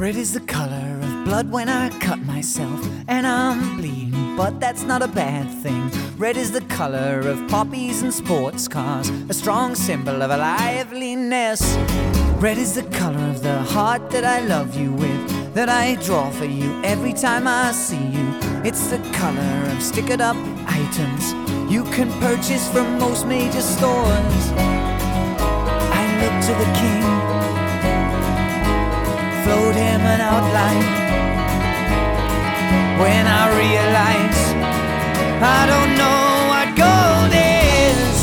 Red is the color of blood when I cut myself and I'm bleeding, but that's not a bad thing. Red is the color of poppies and sports cars, a strong symbol of liveliness. Red is the color of the heart that I love you with, that I draw for you every time I see you. It's the color of stickered up items you can purchase from most major stores. I look to the king, float him an outline, when I realize I don't know what gold is.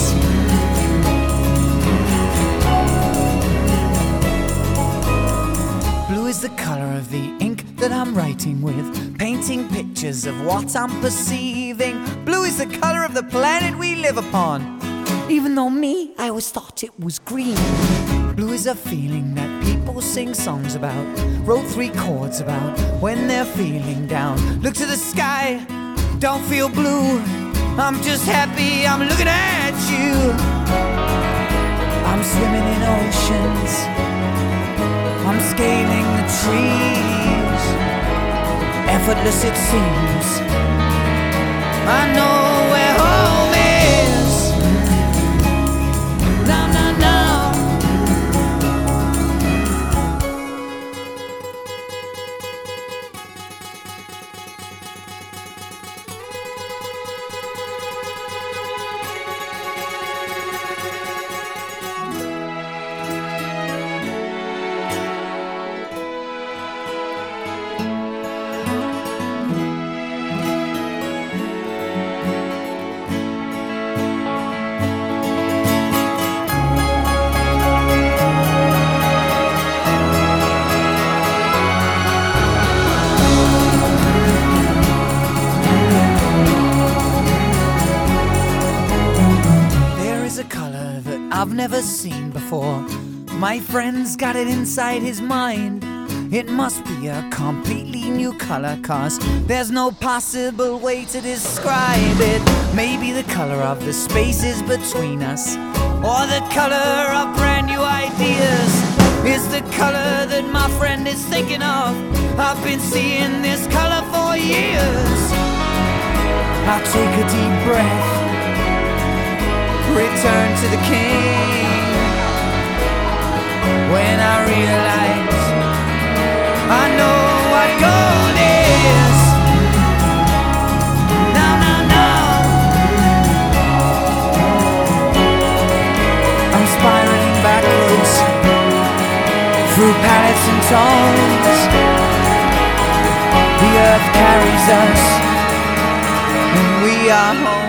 Blue is the color of the ink that I'm writing with, painting pictures of what I'm perceiving. Blue is the color of the planet we live upon, even though me, I always thought it was green. Blue is a feeling that people sing songs about, wrote 3 chords about when they're feeling down. Look to the sky, don't feel blue, I'm just happy I'm looking at you. I'm swimming in oceans, I'm scaling the trees, effortless it seems, I know where home is. Now, now, now. I've never seen before. My friend's got it inside his mind. It must be a completely new color, 'cause there's no possible way to describe it. Maybe the color of the spaces between us, or the color of brand new ideas, is the color that my friend is thinking of. I've been seeing this color for years. I'll take a deep breath, return to the king, when I realize I know what gold is. Now, now, now, I'm spiraling backwards through pallets and tones. The earth carries us, and we are home.